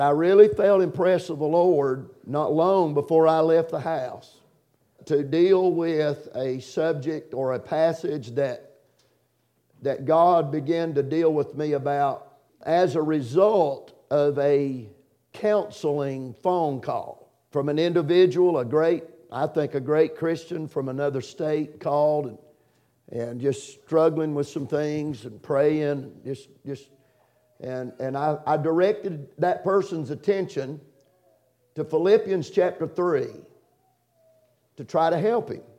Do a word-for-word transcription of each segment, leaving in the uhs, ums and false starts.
I really felt impressed of the Lord not long before I left the house to deal with a subject or a passage that, that God began to deal with me about as a result of a counseling phone call from an individual, a great, I think a great Christian from another state called and, and just struggling with some things and praying, just just and and I, I directed that person's attention to Philippians chapter three to try to help him.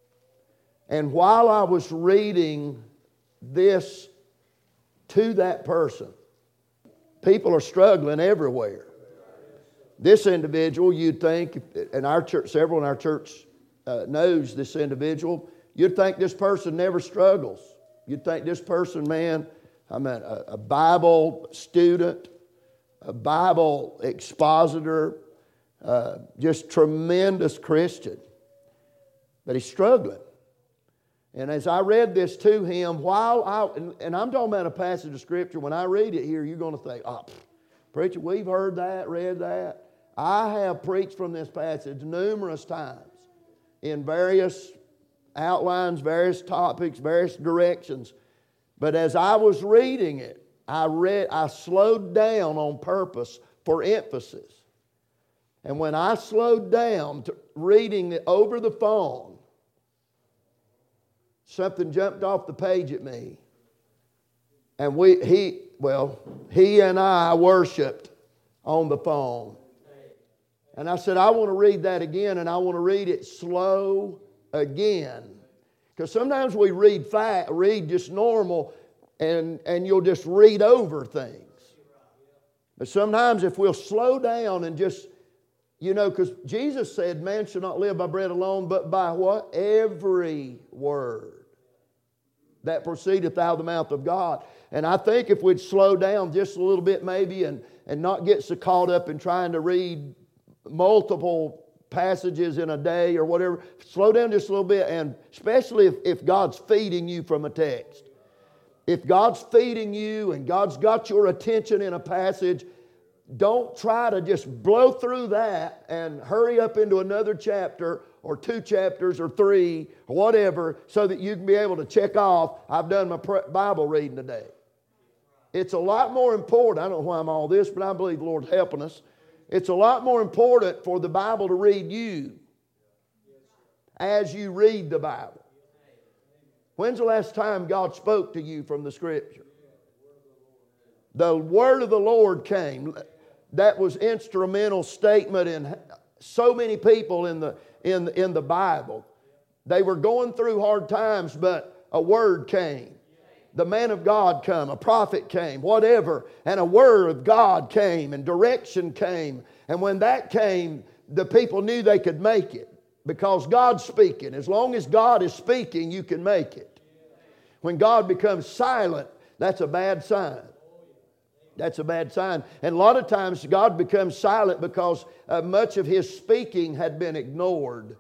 And while I was reading this to that person, people are struggling everywhere. This individual, you'd think, and our church, several in our church uh, knows this individual, you'd think this person never struggles. You'd think this person, man, I mean, a, a Bible student, a Bible expositor, uh, just tremendous Christian. But he's struggling. And as I read this to him, while I, and, and I'm talking about a passage of Scripture, when I read it here, you're going to think, oh, pff, preacher, we've heard that, read that. I have preached from this passage numerous times in various outlines, various topics, various directions. But as I was reading it, I read, I slowed down on purpose for emphasis. And when I slowed down to reading it over the phone, something jumped off the page at me. And we, he, well, he and I worshiped on the phone. And I said, I want to read that again, and I want to read it slow again. Because sometimes we read fat, read just normal, and, and you'll just read over things. But sometimes if we'll slow down and just, you know, because Jesus said, man shall not live by bread alone, but by what? Every word that proceedeth out of the mouth of God. And I think if we'd slow down just a little bit maybe and, and not get so caught up in trying to read multiple passages in a day or whatever, slow down just a little bit, and especially if, if God's feeding you from a text. If God's feeding you and God's got your attention in a passage, don't try to just blow through that and hurry up into another chapter or two chapters or three or whatever so that you can be able to check off, I've done my Bible reading today. It's a lot more important. I don't know why I'm all this, but I believe the Lord's helping us. It's a lot more important for the Bible to read you as you read the Bible. When's the last time God spoke to you from the Scripture? The Word of the Lord came. That was instrumental statement in so many people in the, in, in the Bible. They were going through hard times, but a word came. The man of God came, a prophet came, whatever, and a word of God came, and direction came. And when that came, the people knew they could make it because God's speaking. As long as God is speaking, you can make it. When God becomes silent, that's a bad sign. That's a bad sign. And a lot of times God becomes silent because uh, much of His speaking had been ignored.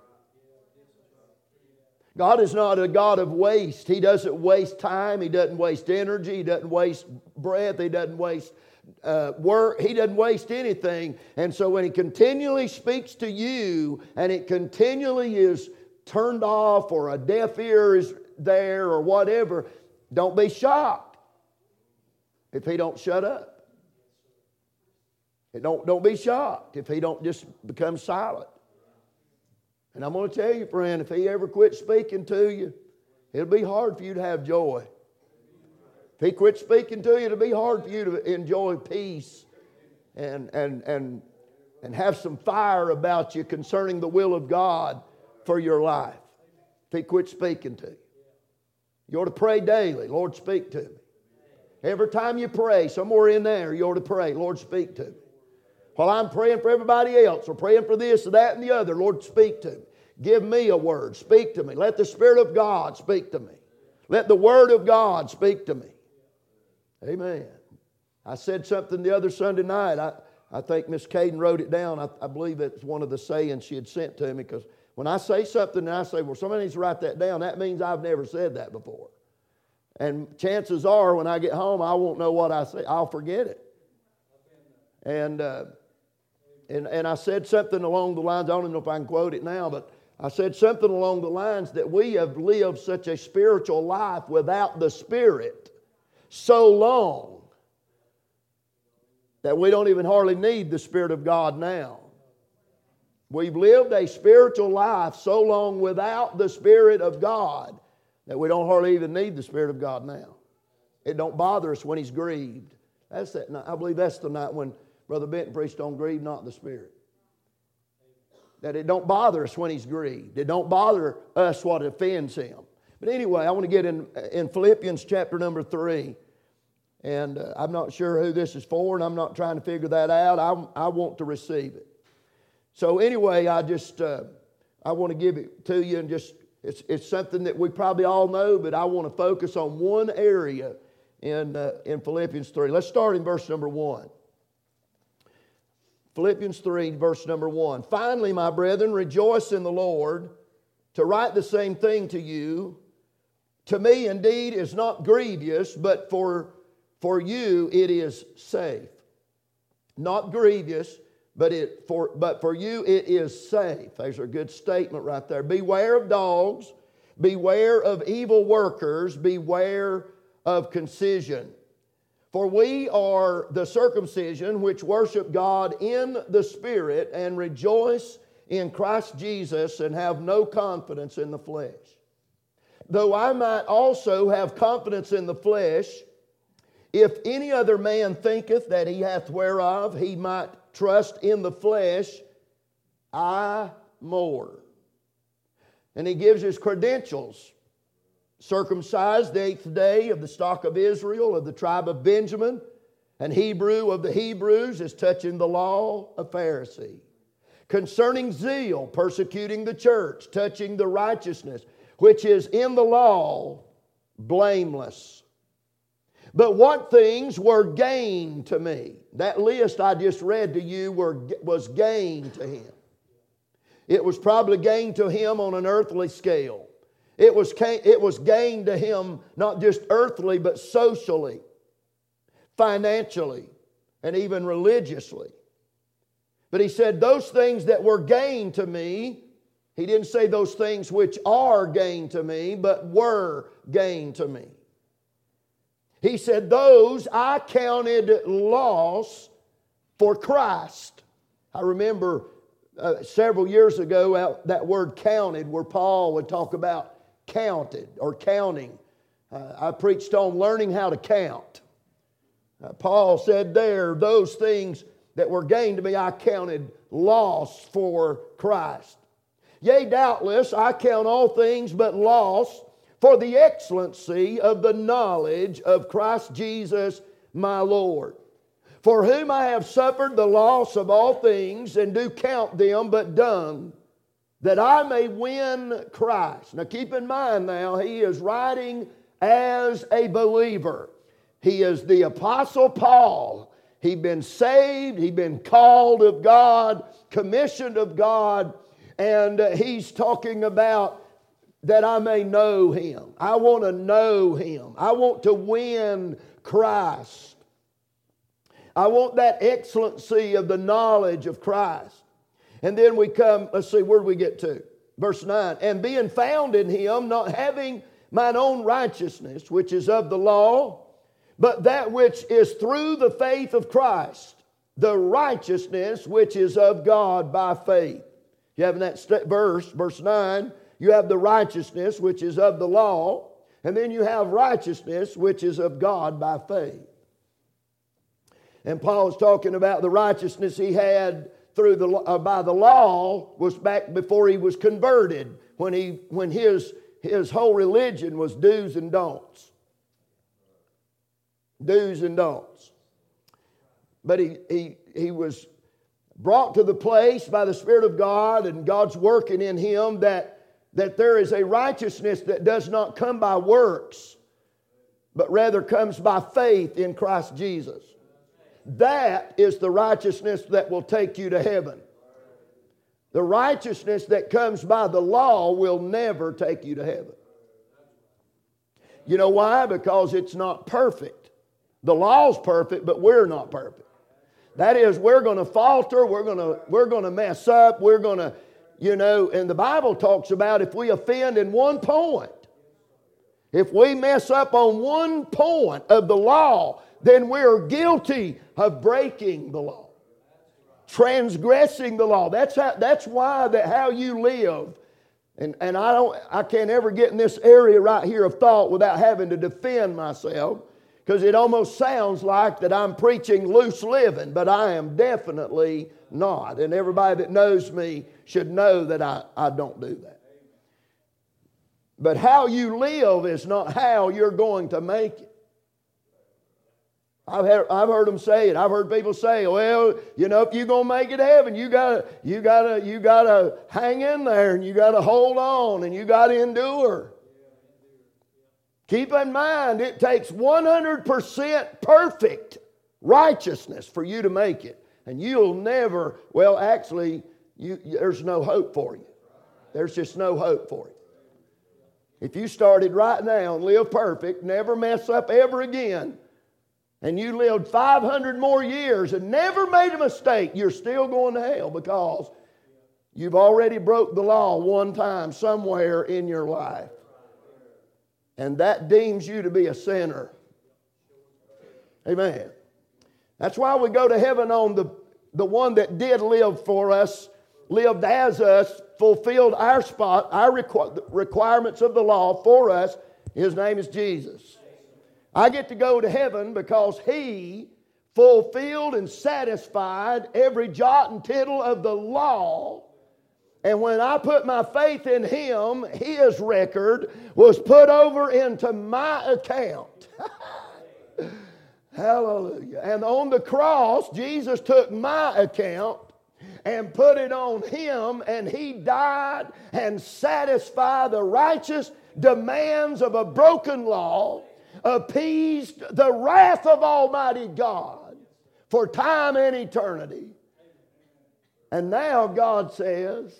God is not a God of waste. He doesn't waste time. He doesn't waste energy. He doesn't waste breath. He doesn't waste uh, work. He doesn't waste anything. And so when He continually speaks to you and it continually is turned off or a deaf ear is there or whatever, don't be shocked if He don't shut up. Don't, don't be shocked if He don't just become silent. And I'm going to tell you, friend, if He ever quits speaking to you, it'll be hard for you to have joy. If He quits speaking to you, it'll be hard for you to enjoy peace and, and, and, and have some fire about you concerning the will of God for your life. If He quits speaking to you. You ought to pray daily. Lord, speak to me. Every time you pray, somewhere in there, you ought to pray, Lord, speak to me. While I'm praying for everybody else or praying for this or that and the other, Lord, speak to me. Give me a word. Speak to me. Let the Spirit of God speak to me. Let the Word of God speak to me. Amen. I said something the other Sunday night. I, I think Miss Caden wrote it down. I, I believe it's one of the sayings she had sent to me, because when I say something and I say, well, somebody needs to write that down, that means I've never said that before. And chances are when I get home, I won't know what I say. I'll forget it. And, uh, and, and I said something along the lines, I don't even know if I can quote it now, but I said something along the lines that we have lived such a spiritual life without the Spirit so long that we don't even hardly need the Spirit of God now. We've lived a spiritual life so long without the Spirit of God that we don't hardly even need the Spirit of God now. It don't bother us when He's grieved. That's that night. I believe that's the night when Brother Benton preached on grieve not the Spirit. That it don't bother us when He's grieved. It don't bother us what offends Him. But anyway, I want to get in, in Philippians chapter number three. And uh, I'm not sure who this is for, and I'm not trying to figure that out. I, I want to receive it. So anyway, I just, uh, I want to give it to you, and just, it's, it's something that we probably all know, but I want to focus on one area in, uh, in Philippians three. Let's start in verse number one. Philippians three, verse number one. Finally, my brethren, rejoice in the Lord. To write the same thing to you, to me indeed is not grievous, but for, for you it is safe. Not grievous, but, it, for, but for you it is safe. There's a good statement right there. Beware of dogs, beware of evil workers, beware of concision. For we are the circumcision which worship God in the Spirit and rejoice in Christ Jesus and have no confidence in the flesh. Though I might also have confidence in the flesh, if any other man thinketh that he hath whereof he might trust in the flesh, I more. And he gives his credentials. Circumcised the eighth day of the stock of Israel, of the tribe of Benjamin, and Hebrew of the Hebrews, as touching the law, a Pharisee. Concerning zeal, persecuting the church, touching the righteousness, which is in the law, blameless. But what things were gain to me? That list I just read to you were, was gain to him. It was probably gain to him on an earthly scale. It was, it was gain to him not just earthly, but socially, financially, and even religiously. But he said, those things that were gain to me, he didn't say those things which are gain to me, but were gain to me. He said, those I counted loss for Christ. I remember uh, several years ago uh, that word counted, where Paul would talk about counted or counting. Uh, I preached on learning how to count. Uh, Paul said there, those things that were gained to me, I counted loss for Christ. Yea, doubtless, I count all things but loss for the excellency of the knowledge of Christ Jesus my Lord, for whom I have suffered the loss of all things, and do count them but dung, that I may win Christ. Now keep in mind now, he is writing as a believer. He is the Apostle Paul. He'd been saved, he'd been called of God, commissioned of God, and uh, he's talking about that I may know Him. I want to know Him. I want to win Christ. I want that excellency of the knowledge of Christ. And then we come, let's see, where do we get to? Verse nine. And being found in Him, not having mine own righteousness, which is of the law, but that which is through the faith of Christ, the righteousness which is of God by faith. You have in that st- verse, verse nine, you have the righteousness which is of the law, and then you have righteousness which is of God by faith. And Paul is talking about the righteousness he had through the uh, by the law was back before he was converted, when he when his his whole religion was do's and don'ts. Do's and don'ts. But he he he was brought to the place by the Spirit of God, and God's working in him, that, that there is a righteousness that does not come by works, but rather comes by faith in Christ Jesus. That is the righteousness that will take you to heaven. The righteousness that comes by the law will never take you to heaven. You know why? Because it's not perfect. The law's perfect, but we're not perfect. That is, we're going to falter, we're going to we're going to mess up, we're going to, you know, and the Bible talks about if we offend in one point, if we mess up on one point of the law, then we're guilty of breaking the law, transgressing the law. That's how, that's why that how you live. And, and I don't I can't ever get in this area right here of thought without having to defend myself, because it almost sounds like that I'm preaching loose living, but I am definitely not. And everybody that knows me should know that I, I don't do that. But how you live is not how you're going to make it. I've heard, I've heard them say it. I've heard people say, well, you know, if you're going to make it to heaven, you gotta, you gotta, you gotta hang in there, and you gotta hold on, and you gotta endure. Keep in mind, it takes one hundred percent perfect righteousness for you to make it. And you'll never, well, actually, you, there's no hope for you. There's just no hope for you. If you started right now and live perfect, never mess up ever again, and you lived five hundred more years and never made a mistake, you're still going to hell, because you've already broke the law one time somewhere in your life. And that deems you to be a sinner. Amen. That's why we go to heaven on the, the one that did live for us, lived as us, fulfilled our spot, our requ- requirements of the law for us. His name is Jesus. I get to go to heaven because He fulfilled and satisfied every jot and tittle of the law. And when I put my faith in Him, His record was put over into my account. Hallelujah. And on the cross, Jesus took my account and put it on Him, and He died and satisfied the righteous demands of a broken law, appeased the wrath of Almighty God for time and eternity. And now God says,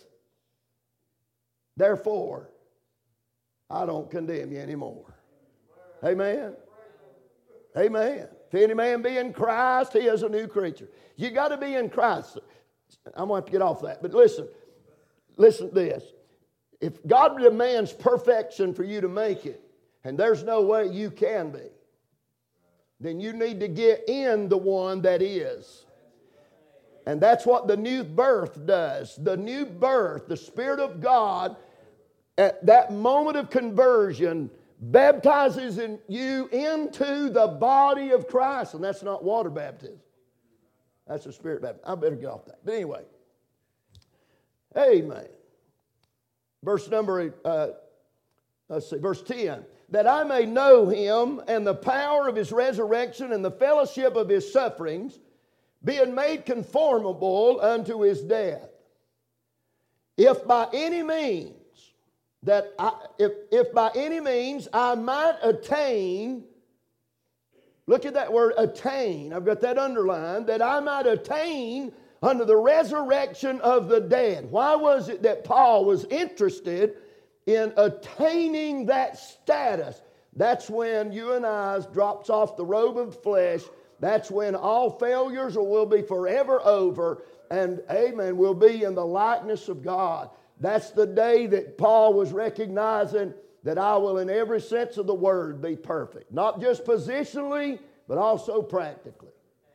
therefore, I don't condemn you anymore. Amen. Amen. If any man be in Christ, he is a new creature. You got to be in Christ. I'm going to have to get off that. But listen, listen to this. If God demands perfection for you to make it, and there's no way you can be, then you need to get in the one that is. And that's what the new birth does. The new birth, the Spirit of God, at that moment of conversion, baptizes in you into the body of Christ. And that's not water baptism. That's a Spirit baptism. I better get off that. But anyway. Amen. Verse number, uh, let's see, verse ten. That I may know Him and the power of His resurrection and the fellowship of His sufferings, being made conformable unto His death. If by any means, that I, if, if by any means I might attain, look at that word attain, I've got that underlined, that I might attain unto the resurrection of the dead. Why was it that Paul was interested in attaining that status? That's when you and I drops off the robe of flesh. That's when all failures will be forever over, and amen, we'll be in the likeness of God. That's the day that Paul was recognizing that I will in every sense of the word be perfect. Not just positionally, but also practically.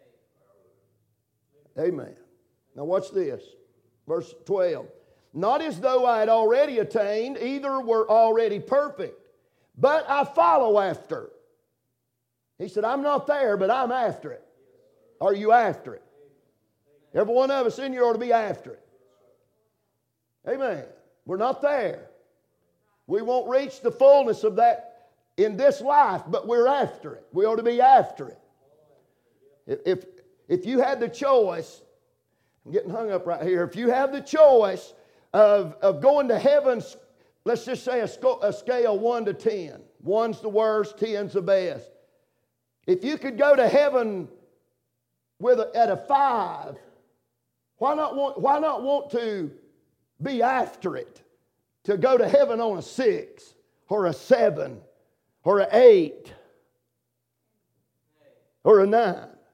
Amen. Now watch this. Verse twelve. Not as though I had already attained, either were already perfect, but I follow after. He said, I'm not there, but I'm after it. Are you after it? Every one of us in here ought to be after it. Amen. We're not there. We won't reach the fullness of that in this life, but we're after it. We ought to be after it. If, if, if you had the choice, I'm getting hung up right here. If you have the choice of, of going to heaven, let's just say a, sc- a scale one to ten. One's the worst, ten's the best. If you could go to heaven with a, at a five, why not want, why not want to be after it? To go to heaven on a six or a seven or an eight or a nine.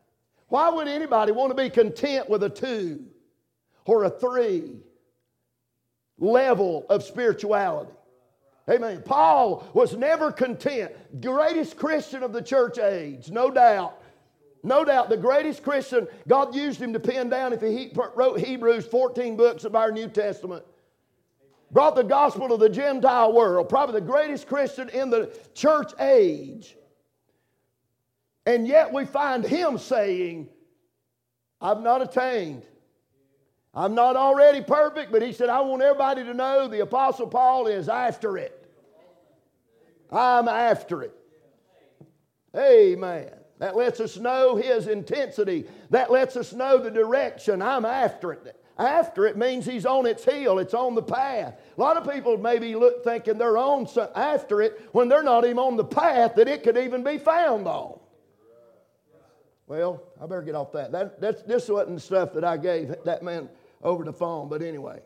Why would anybody want to be content with a two or a three level of spirituality? Amen. Paul was never content. Greatest Christian of the church age, no doubt. No doubt, the greatest Christian. God used him to pen down, if he wrote Hebrews, fourteen books of our New Testament. Brought the gospel to the Gentile world. Probably the greatest Christian in the church age. And yet we find him saying, I've not attained. I'm not already perfect, but he said, I want everybody to know the Apostle Paul is after it. I'm after it. Amen. That lets us know his intensity. That lets us know the direction. I'm after it. After it means he's on its heel. It's on the path. A lot of people maybe look thinking they're on after it when they're not even on the path that it could even be found on. Well, I better get off that. that that's, this wasn't the stuff that I gave that man over the phone. But anyway,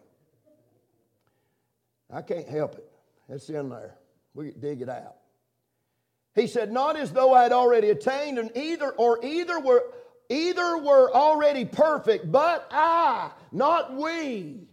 I can't help it. It's in there. We dig it out. He said, not as though I had already attained, and either or either were either were already perfect, but I, not we.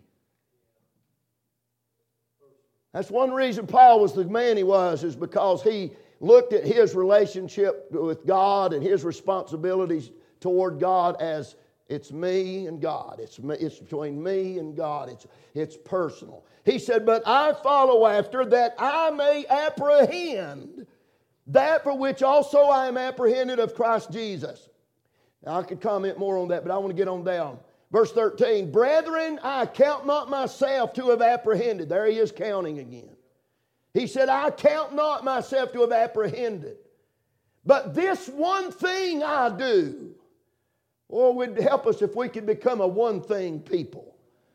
That's one reason Paul was the man he was, is because he looked at his relationship with God and his responsibilities toward God as it's me and God. It's, me, it's between me and God. It's, it's personal. He said, but I follow after that I may apprehend that for which also I am apprehended of Christ Jesus. Now I could comment more on that, but I want to get on down. Verse thirteen, brethren, I count not myself to have apprehended. There he is counting again. He said, I count not myself to have apprehended. But this one thing I do. Or it would help us if we could become a one thing people.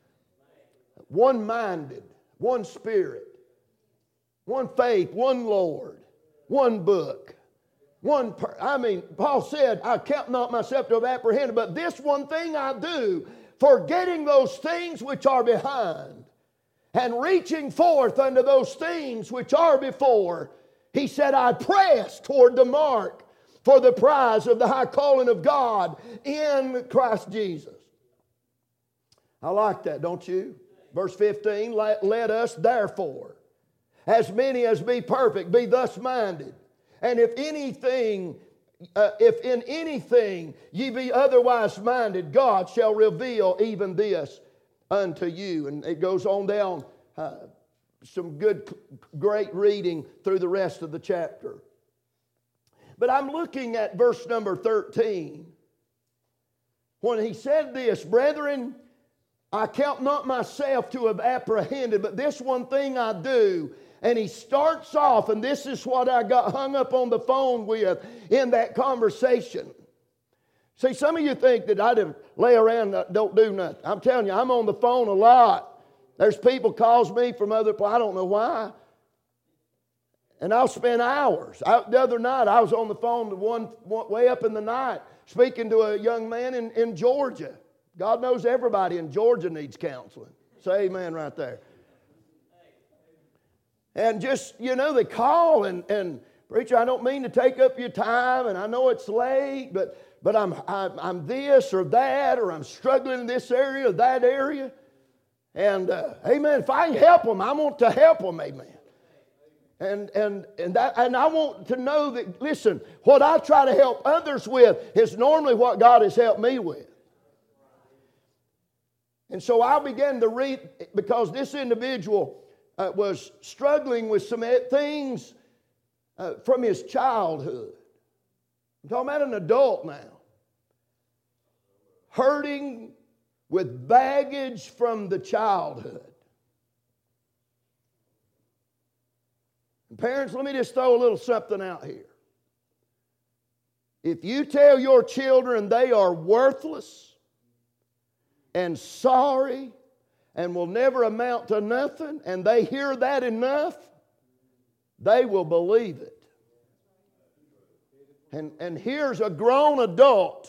One-minded, one spirit, one faith, one Lord, one book, one per- I mean, Paul said, I count not myself to have apprehended, but this one thing I do, forgetting those things which are behind, and reaching forth unto those things which are before. He said, I press toward the mark for the prize of the high calling of God in Christ Jesus. I like that, don't you? Verse fifteen, let, let us therefore, as many as be perfect, be thus minded. And if anything, uh, if in anything ye be otherwise minded, God shall reveal even this unto you. And it goes on down, uh, some good, great reading through the rest of the chapter. But I'm looking at verse number thirteen. When he said this, brethren, I count not myself to have apprehended, but this one thing I do. And he starts off, and this is what I got hung up on the phone with in that conversation. See, some of you think that I lay around and don't do nothing. I'm telling you, I'm on the phone a lot. There's people calls me from other places. I don't know why. And I'll spend hours. I, the other night, I was on the phone one, one way up in the night speaking to a young man in, in Georgia. God knows everybody in Georgia needs counseling. Say amen right there. And just, you know, they call and, and preacher, I don't mean to take up your time, and I know it's late, but but I'm, I'm, I'm this or that, or I'm struggling in this area or that area. And, uh, amen, if I can help them, I want to help them, amen. And, and, and, that, and I want to know that, listen, what I try to help others with is normally what God has helped me with. And so I began to read, because this individual uh, was struggling with some things uh, from his childhood. I'm talking about an adult now. Hurting with baggage from the childhood. And parents, let me just throw a little something out here. If you tell your children they are worthless and sorry and will never amount to nothing, and they hear that enough, they will believe it. And, and here's a grown adult,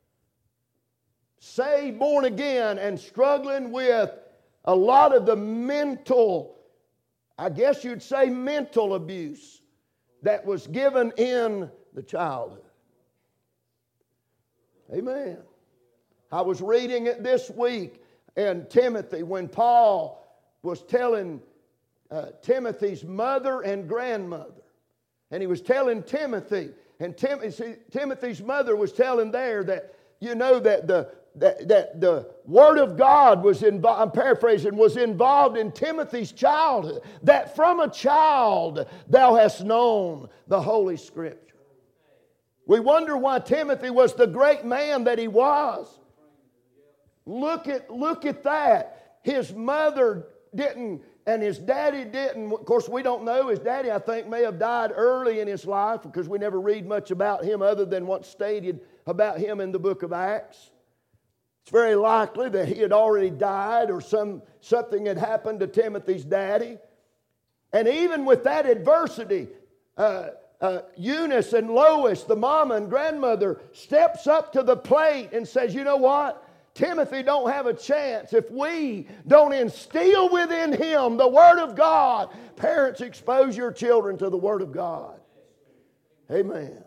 saved, born again, and struggling with a lot of the mental, I guess you'd say mental abuse that was given in the childhood. Amen. I was reading it this week in Timothy when Paul was telling uh, Timothy's mother and grandmother. And he was telling Timothy, and Tim, see, Timothy's mother was telling there that, you know, that the that, that the Word of God was involved, I'm paraphrasing, was involved in Timothy's childhood. That from a child thou hast known the Holy Scripture. We wonder why Timothy was the great man that he was. Look at, look at that. His mother didn't, and his daddy didn't. Of course, we don't know. His daddy, I think, may have died early in his life because we never read much about him other than what's stated about him in the book of Acts. It's very likely that he had already died or some, something had happened to Timothy's daddy. And even with that adversity, uh, Uh, Eunice and Lois, the mama and grandmother, steps up to the plate and says, you know what? Timothy don't have a chance if we don't instill within him the Word of God. Parents, expose your children to the Word of God. Amen.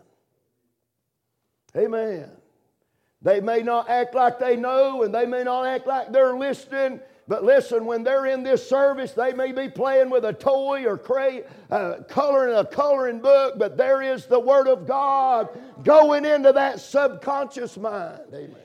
Amen. They may not act like they know, and they may not act like they're listening. But listen, when they're in this service, they may be playing with a toy or cray, uh, coloring a coloring book, but there is the Word of God going into that subconscious mind. Amen.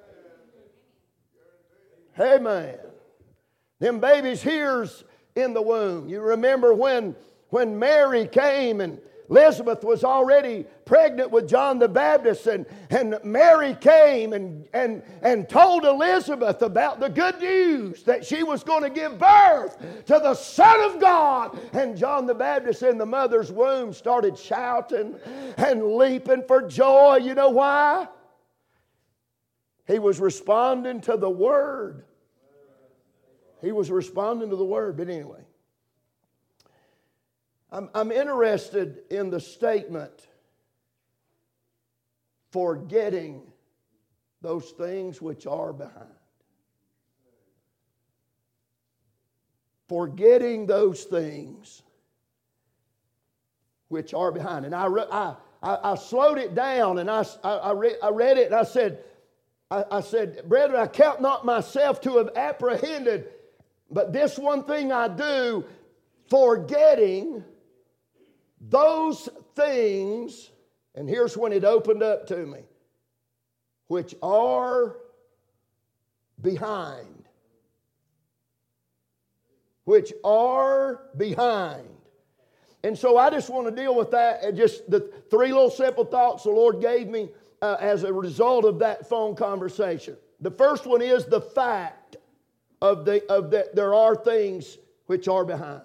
Amen. Them babies' hears in the womb. You remember when, when Mary came and Elizabeth was already pregnant with John the Baptist, and, and Mary came and, and, and told Elizabeth about the good news that she was going to give birth to the Son of God. And John the Baptist in the mother's womb started shouting and leaping for joy. You know why? He was responding to the Word. He was responding to the Word. But anyway, I'm, I'm interested in the statement, forgetting those things which are behind. Forgetting those things which are behind. And I, I, I, I slowed it down and I, I, I, read, I read it and I said, I, I said, brethren, I count not myself to have apprehended, but this one thing I do, forgetting those things, and here's when it opened up to me, which are behind. Which are behind. And so I just want to deal with that, and just the three little simple thoughts the Lord gave me uh, as a result of that phone conversation. The first one is the fact of the of that there are things which are behind.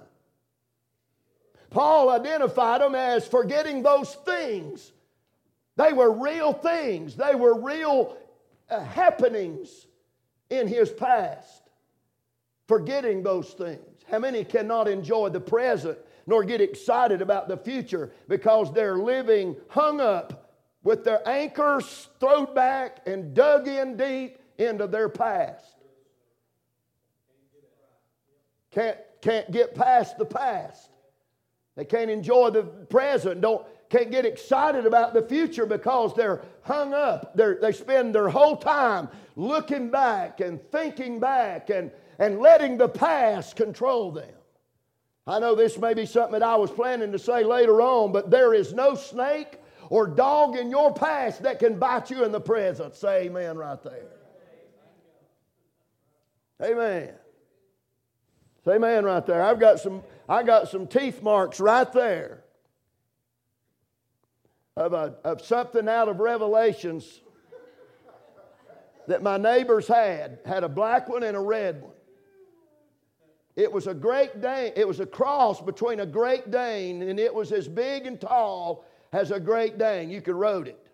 Paul identified them as forgetting those things. They were real things. They were real uh, happenings in his past. Forgetting those things. How many cannot enjoy the present nor get excited about the future because they're living hung up with their anchors thrown back and dug in deep into their past? Can't, can't get past the past. They can't enjoy the present, don't, can't get excited about the future because they're hung up. They're, they spend their whole time looking back and thinking back and, and letting the past control them. I know this may be something that I was planning to say later on, but there is no snake or dog in your past that can bite you in the present. Say amen right there. Amen. Say amen right there. I've got some... I got some teeth marks right there of, a, of something out of Revelations that my neighbors had. Had a black one and a red one. It was a Great Dane. It was a cross between a Great Dane, and it was as big and tall as a Great Dane. You could rode it.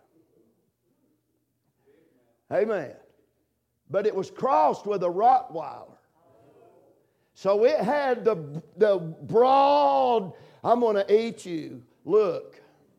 Amen. But it was crossed with a Rottweiler. So it had the, the broad, I'm going to eat you look.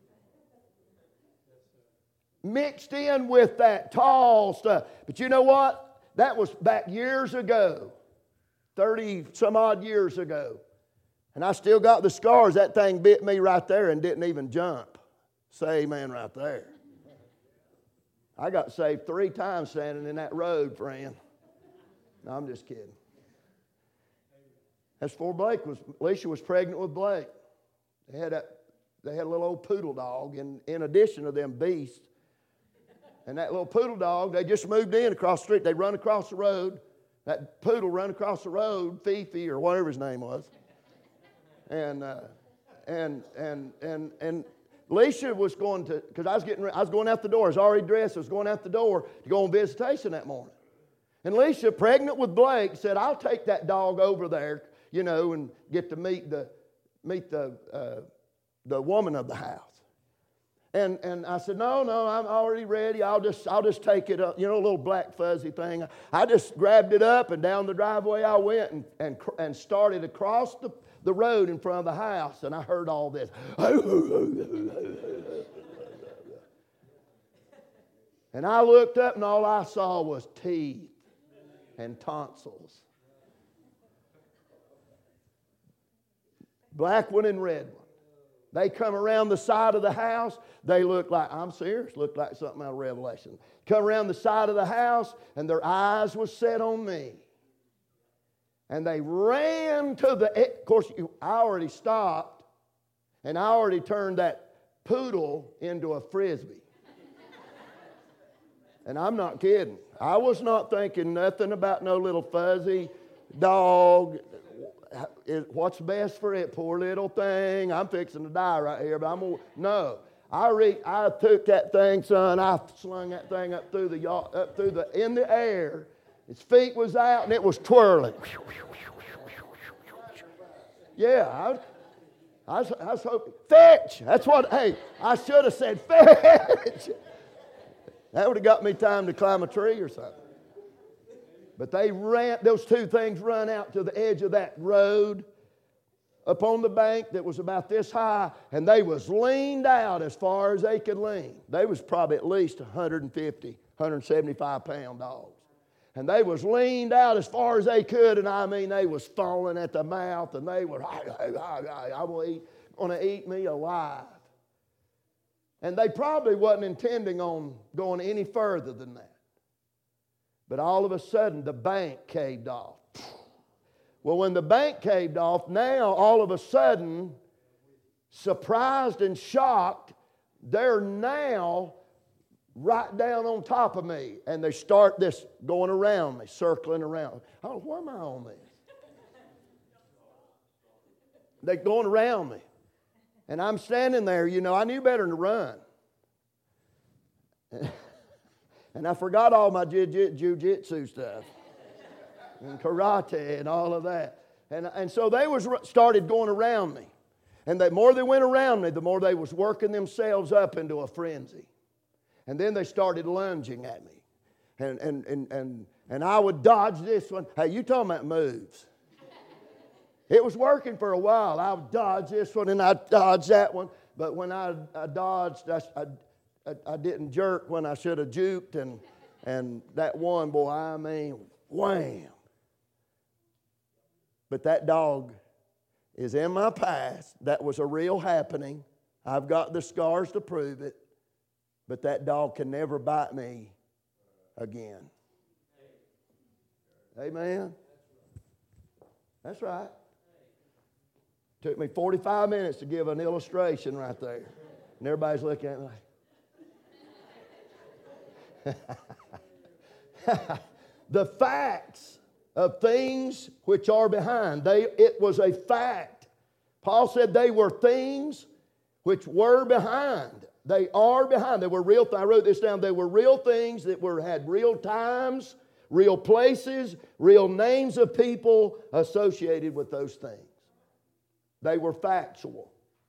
Mixed in with that tall stuff. But you know what? That was back years ago. thirty some odd years ago. And I still got the scars. That thing bit me right there and didn't even jump. Say amen right there. I got saved three times standing in that road, friend. No, I'm just kidding. That's before Blake was, Alicia was pregnant with Blake. They had a, they had a little old poodle dog in, in addition to them beasts. And that little poodle dog, they just moved in across the street. They run across the road. That poodle run across the road, Fifi or whatever his name was. And uh, and and and and Alicia was going to, because I was getting, I was going out the door. I was already dressed. I was going out the door to go on visitation that morning. And Alicia, pregnant with Blake, said, "I'll take that dog over there, you know, and get to meet the meet the uh, the woman of the house." And and I said, no, no, I'm already ready. I'll just I'll just take it up, you know, a little black fuzzy thing. I just grabbed it up and down the driveway I went and and, and started across the, the road in front of the house. And I heard all this. And I looked up and all I saw was teeth and tonsils. Black one and red one. They come around the side of the house. They look like, I'm serious, look like something out of Revelation. Come around the side of the house, and their eyes were set on me. And they ran to the, of course, I already stopped, and I already turned that poodle into a frisbee. And I'm not kidding. I was not thinking nothing about no little fuzzy dog. What's best for it? Poor little thing. I'm fixing to die right here, but I'm gonna, no. I re, I took that thing, son. I slung that thing up through the up through the in the air. Its feet was out and it was twirling. Yeah, I, I was, I was hoping fetch. That's what. Hey, I should have said fetch. That would have got me time to climb a tree or something. But they ran, those two things run out to the edge of that road up on the bank that was about this high, and they was leaned out as far as they could lean. They was probably at least one hundred fifty, one hundred seventy-five pound dogs. And they was leaned out as far as they could, and I mean, they was falling at the mouth, and they were, I'm going to eat me alive. And they probably wasn't intending on going any further than that. But all of a sudden, the bank caved off. Well, when the bank caved off, now all of a sudden, surprised and shocked, they're now right down on top of me. And they start this going around me, circling around. Oh, why am I on this? They're going around me. And I'm standing there, you know, I knew better than to run. And I forgot all my jiu-jitsu stuff and karate and all of that. And, and so they was started going around me. And the more they went around me, the more they was working themselves up into a frenzy. And then they started lunging at me. And, and, and, and, and I would dodge this one. Hey, you talking about moves. It was working for a while. I would dodge this one and I'd dodge that one. But when I, I dodged, I, I I, I didn't jerk when I should have juked, and, and that one, boy, I mean, wham. But that dog is in my past. That was a real happening. I've got the scars to prove it, but that dog can never bite me again. Amen? That's right. Took me forty-five minutes to give an illustration right there. And everybody's looking at me like, the facts of things which are behind. They, it was a fact. Paul said they were things which were behind. They are behind. They were real. I wrote this down. They were real things that were had real times, real places, real names of people associated with those things. They were factual.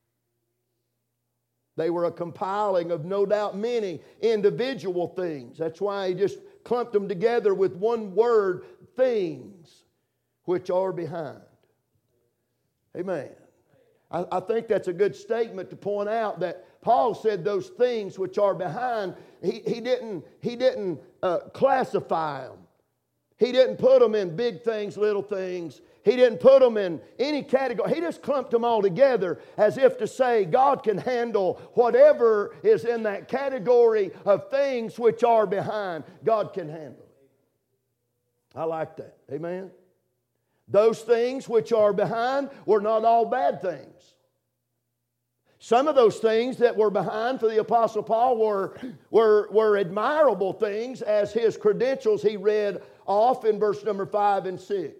They were a compiling of no doubt many individual things. That's why he just clumped them together with one word, things which are behind. Amen. I, I think that's a good statement to point out that Paul said those things which are behind, he, he didn't, he didn't uh, classify them. He didn't put them in big things, little things. He didn't put them in any category. He just clumped them all together as if to say God can handle whatever is in that category of things which are behind. God can handle it. I like that. Amen. Those things which are behind were not all bad things. Some of those things that were behind for the Apostle Paul were, were, were admirable things, as his credentials he read off in verse number five and six.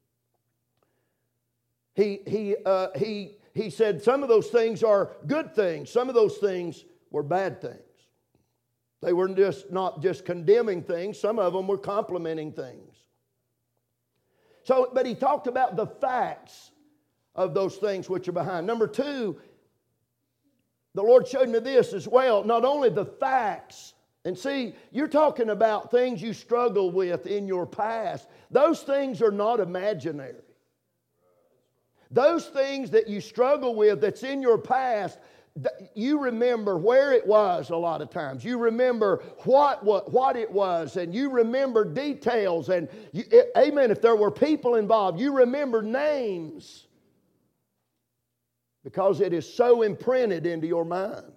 He, he, uh, he, he said some of those things are good things. Some of those things were bad things. They were just not just condemning things. Some of them were complimenting things. So, but he talked about the facts of those things which are behind. Number two, the Lord showed me this as well. Not only the facts. And see, you're talking about things you struggle with in your past. Those things are not imaginary. Those things that you struggle with that's in your past, you remember where it was a lot of times. You remember what, what, what it was, and you remember details. And you, it, amen, if there were people involved, you remember names because it is so imprinted into your mind.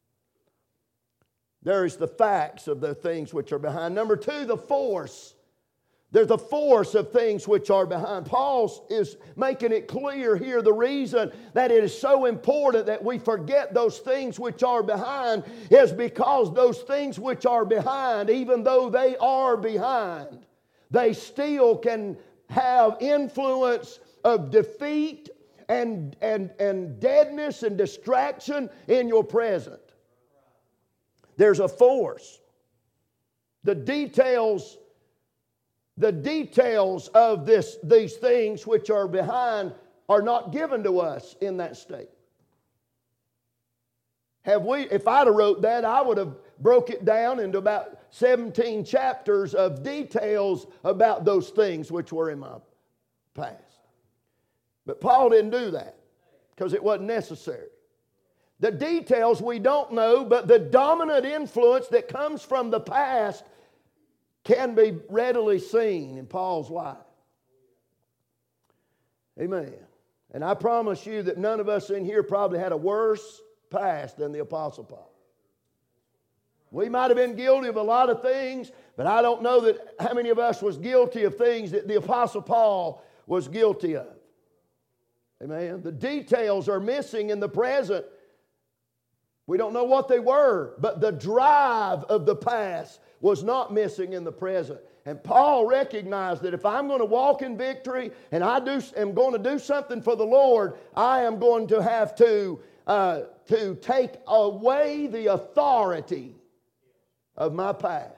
There is the facts of the things which are behind. Number two, the force. There's the force of things which are behind. Paul is making it clear here the reason that it is so important that we forget those things which are behind is because those things which are behind, even though they are behind, they still can have influence of defeat and, and, and deadness and distraction in your present. There's a force. The details The details of this, these things which are behind are not given to us in that state. Have we, if I'd have wrote that, I would have broke it down into about seventeen chapters of details about those things which were in my past. But Paul didn't do that because it wasn't necessary. The details we don't know, but the dominant influence that comes from the past can be readily seen in Paul's life. Amen. And I promise you that none of us in here probably had a worse past than the Apostle Paul. We might have been guilty of a lot of things, but I don't know that how many of us was guilty of things that the Apostle Paul was guilty of. Amen. The details are missing in the present. We don't know what they were, but the drive of the past was not missing in the present. And Paul recognized that if I'm going to walk in victory and I do, am going to do something for the Lord, I am going to have to, uh, to take away the authority of my past.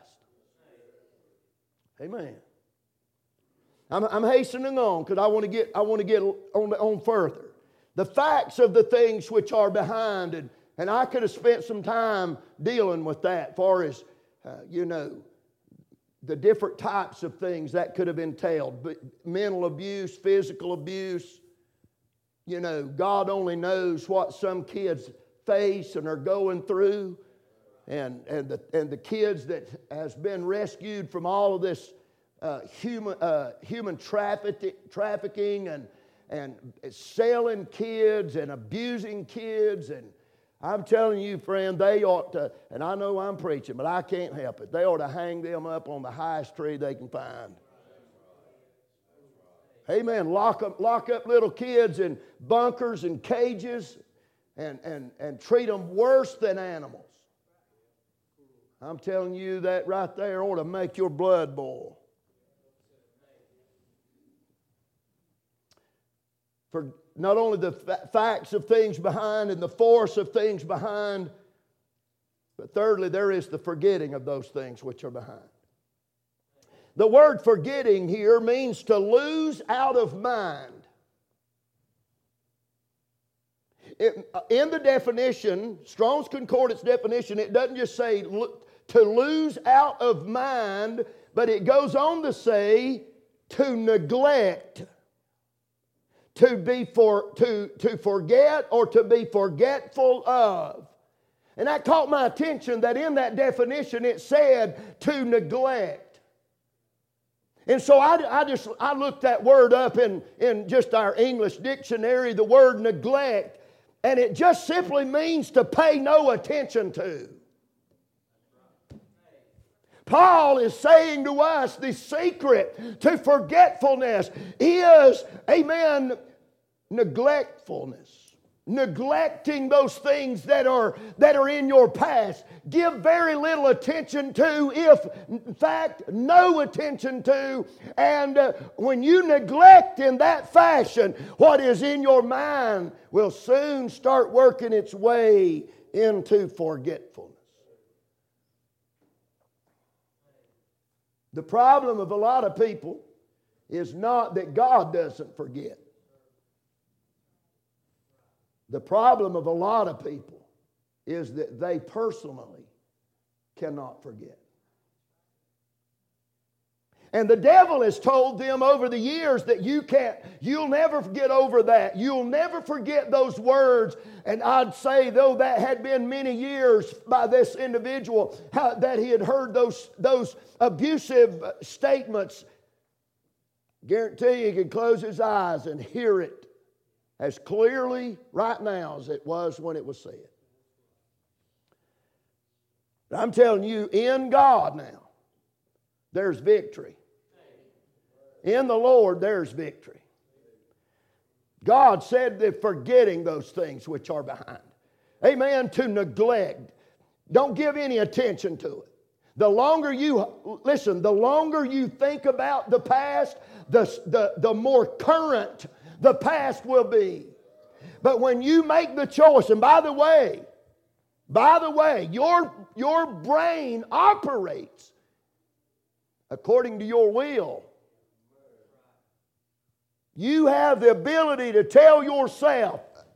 Amen. I'm, I'm hastening on because I want to get I want to get on, on further. The facts of the things which are behind, and, and I could have spent some time dealing with that as far as Uh, you know, the different types of things that could have entailed. But mental abuse, physical abuse. You know, God only knows what some kids face and are going through. And, and, the, and the kids that has been rescued from all of this uh, human, uh, human traffic, trafficking and, and selling kids and abusing kids. And I'm telling you, friend, they ought to, and I know I'm preaching, but I can't help it. They ought to hang them up on the highest tree they can find. Amen. Lock up, lock up little kids in bunkers and cages and, and, and treat them worse than animals. I'm telling you that right there ought to make your blood boil. For not only the fa- facts of things behind and the force of things behind, but thirdly, there is the forgetting of those things which are behind. The word forgetting here means to lose out of mind. It, in the definition, Strong's Concordance definition, it doesn't just say to lose out of mind, but it goes on to say to neglect. To be for to, to forget or to be forgetful of. And that caught my attention that in that definition it said to neglect. And so I, I just I looked that word up in, in just our English dictionary, the word neglect, and it just simply means to pay no attention to. Paul is saying to us the secret to forgetfulness is, amen, neglectfulness. Neglecting those things that are, that are in your past. Give very little attention to, if in fact no attention to. And uh, when you neglect in that fashion, what is in your mind will soon start working its way into forgetfulness. The problem of a lot of people is not that God doesn't forget. The problem of a lot of people is that they personally cannot forget. And the devil has told them over the years that you can't, you'll never get over that. You'll never forget those words. And I'd say, though that had been many years by this individual, how, that he had heard those, those abusive statements, guarantee you he could close his eyes and hear it as clearly right now as it was when it was said. But I'm telling you, in God now, there's victory. In the Lord, there's victory. God said that forgetting those things which are behind. Amen. To neglect. Don't give any attention to it. The longer you, listen, the longer you think about the past, the, the, the more current the past will be. But when you make the choice, and by the way, by the way, your, your brain operates according to your will. You have the ability to tell yourself,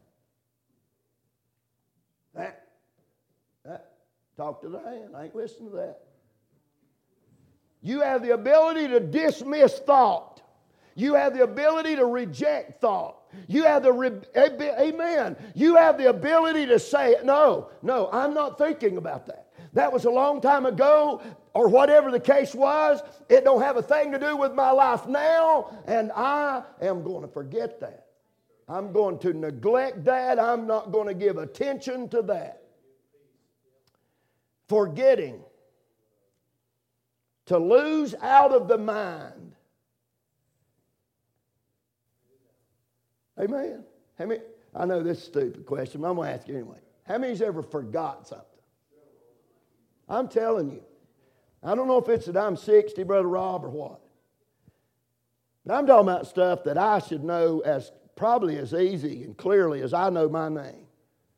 that, that, talk to the hand, I ain't listening to that. You have the ability to dismiss thought. You have the ability to reject thought. You have the, amen, you have the ability to say, no, no, I'm not thinking about that. That was a long time ago, or whatever the case was. It don't have a thing to do with my life now, and I am going to forget that. I'm going to neglect that. I'm not going to give attention to that. Forgetting. To lose out of the mind. Amen. How many, I know this is a stupid question, but I'm going to ask you anyway. How many's ever forgot something? I'm telling you. I don't know if it's that I'm sixty, Brother Rob, or what. But I'm talking about stuff that I should know as probably as easy and clearly as I know my name.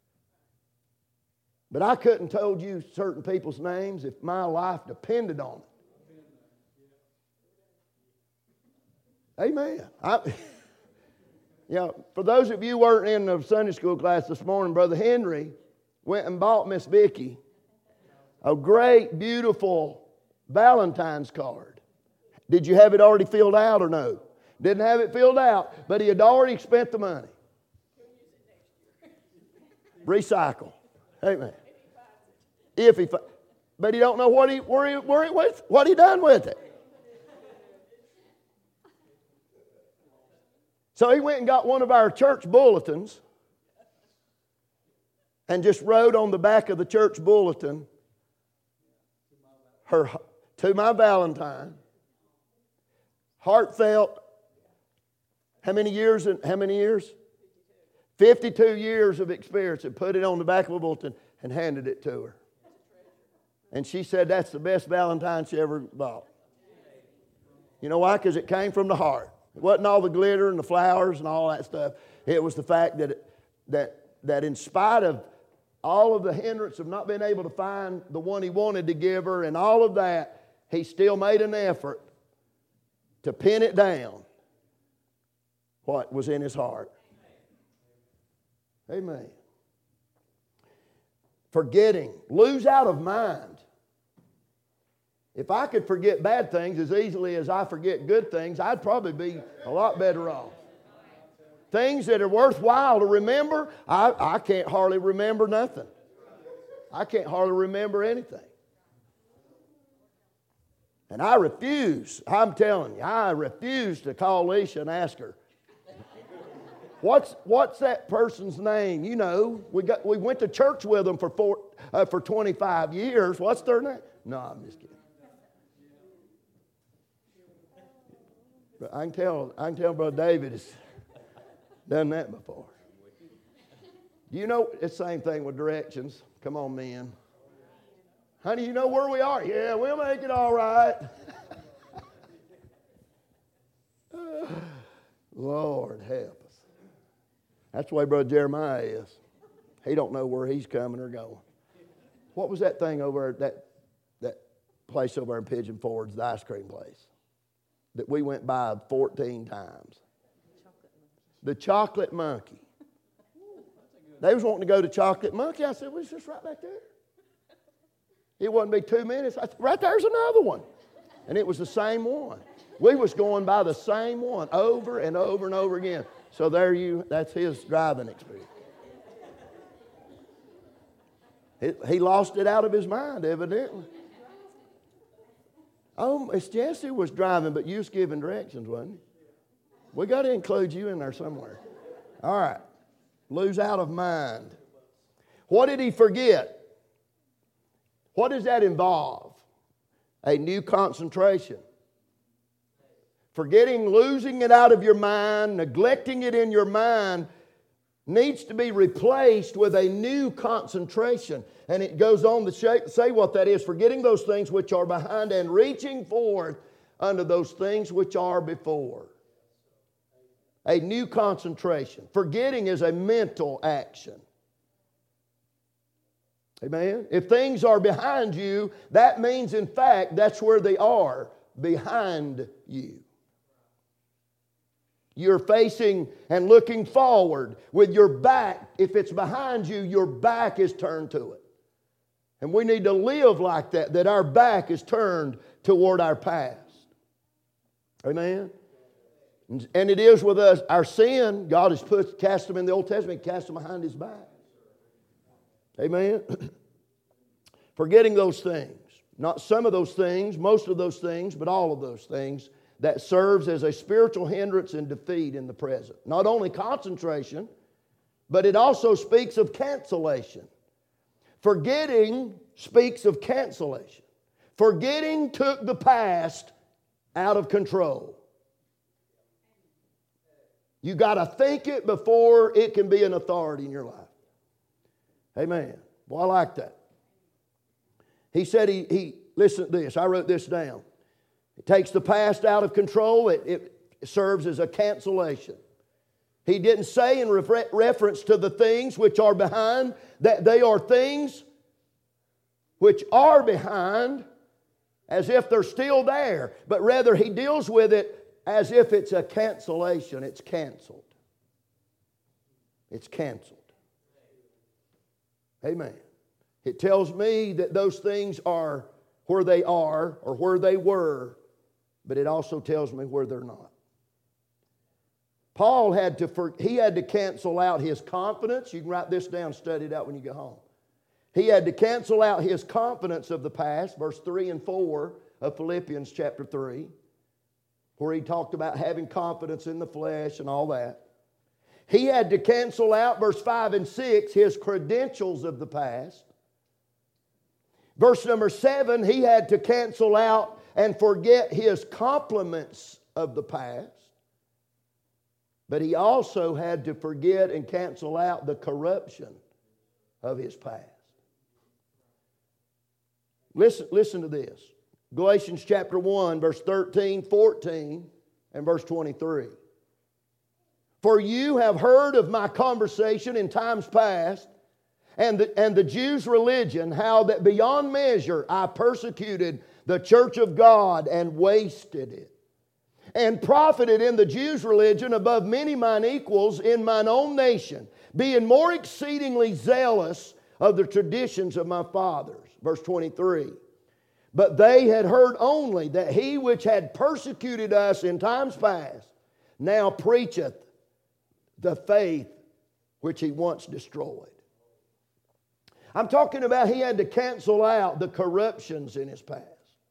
But I couldn't told you certain people's names if my life depended on it. Amen. I, you know, for those of you who weren't in the Sunday school class this morning, Brother Henry went and bought Miss Vicky a great, beautiful Valentine's card. Did you have it already filled out or no? Didn't have it filled out, but he had already spent the money. Recycle. Amen. If he, but he don't know what he where he where he with what he done with it. So he went and got one of our church bulletins and just wrote on the back of the church bulletin, her to my Valentine, heartfelt. How many years? And how many years? fifty-two years of experience, and put it on the back of a bulletin and handed it to her. And she said that's the best Valentine she ever bought. You know why? Because it came from the heart. It wasn't all the glitter and the flowers and all that stuff. It was the fact that, it, that, that in spite of all of the hindrance of not being able to find the one he wanted to give her and all of that, he still made an effort to pin it down, what was in his heart. Amen. Forgetting. Lose out of mind. If I could forget bad things as easily as I forget good things, I'd probably be a lot better off. Things that are worthwhile to remember, I, I can't hardly remember nothing. I can't hardly remember anything. And I refuse, I'm telling you, I refuse to call Alicia and ask her, what's, what's that person's name? You know, we, got, we went to church with them for, four, uh, for twenty-five years. What's their name? No, I'm just kidding. But I can tell, I can tell Brother David has done that before. Do you know it's the same thing with directions? Come on, men. Honey, you know where we are? Yeah, we'll make it all right. Lord help us. That's the way Brother Jeremiah is. He don't know where he's coming or going. What was that thing over at that, that place over in Pigeon Forge, the ice cream place, that we went by fourteen times? The Chocolate Monkey. They was wanting to go to Chocolate Monkey. I said, well, it's just right back there. It wouldn't be two minutes. I said, right there's another one. And it was the same one. We was going by the same one over and over and over again. So there you, that's his driving experience. It, he lost it out of his mind, evidently. Oh, Miss Jessie was driving, but you was giving directions, wasn't you? We got to include you in there somewhere. All right. Lose out of mind. What did he forget? What does that involve? A new concentration. Forgetting, losing it out of your mind, neglecting it in your mind needs to be replaced with a new concentration. And it goes on to say what that is. Forgetting those things which are behind and reaching forth unto those things which are before. A new concentration. Forgetting is a mental action. Amen? If things are behind you, that means in fact that's where they are, behind you. You're facing and looking forward with your back. If it's behind you, your back is turned to it. And we need to live like that, that our back is turned toward our past. Amen? And it is with us, our sin, God has put, cast them in the Old Testament, cast them behind His back. Amen? Forgetting those things. Not some of those things, most of those things, but all of those things that serves as a spiritual hindrance and defeat in the present. Not only concentration, but it also speaks of cancellation. Forgetting speaks of cancellation. Forgetting took the past out of control. You got to think it before it can be an authority in your life. Amen. Well, I like that. He said he, he listen to this. I wrote this down. It takes the past out of control. It, it serves as a cancellation. He didn't say in refer- reference to the things which are behind that they are things which are behind as if they're still there. But rather he deals with it as if it's a cancellation. It's canceled. It's canceled. Amen. It tells me that those things are where they are or where they were, but it also tells me where they're not. Paul had to, he had to cancel out his confidence. You can write this down, study it out when you get home. He had to cancel out his confidence of the past, verse three and four of Philippians chapter three, where he talked about having confidence in the flesh and all that. He had to cancel out, verse five and six, his credentials of the past. Verse number seven, he had to cancel out and forget his compliments of the past. But he also had to forget and cancel out the corruption of his past. Listen, listen to this. Galatians chapter one, verse thirteen, fourteen, and verse twenty-three. For you have heard of my conversation in times past, and the, and the Jews' religion, how that beyond measure I persecuted the church of God and wasted it, and profited in the Jews' religion above many mine equals in mine own nation, being more exceedingly zealous of the traditions of my fathers. Verse twenty-three. But they had heard only that he which had persecuted us in times past now preacheth the faith which he once destroyed. I'm talking about he had to cancel out the corruptions in his past.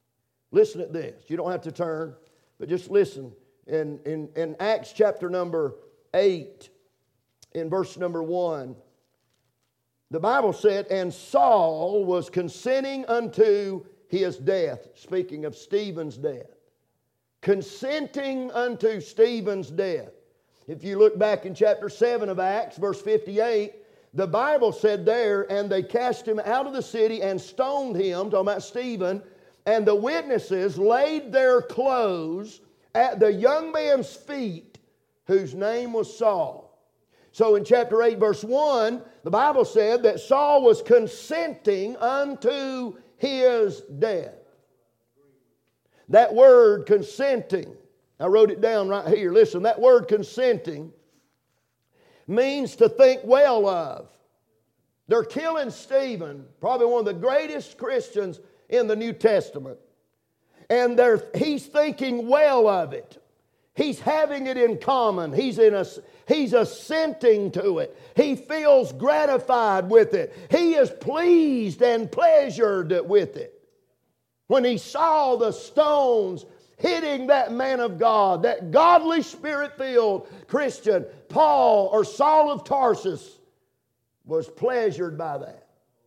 Listen at this. You don't have to turn, but just listen. In, in, in Acts chapter number eight, in verse number one, the Bible said, and Saul was consenting unto his death. Speaking of Stephen's death. Consenting unto Stephen's death. If you look back in chapter seven of Acts, verse fifty-eight, the Bible said there, and they cast him out of the city and stoned him, talking about Stephen, and the witnesses laid their clothes at the young man's feet, whose name was Saul. So in chapter eight, verse one, the Bible said that Saul was consenting unto his death. That word consenting, I wrote it down right here. Listen, that word consenting means to think well of. They're killing Stephen, probably one of the greatest Christians in the New Testament. And they're, he's thinking well of it. He's having it in common. He's, in a, he's assenting to it. He feels gratified with it. He is pleased and pleasured with it. When he saw the stones hitting that man of God, that godly spirit-filled Christian, Paul or Saul of Tarsus, was pleasured by that.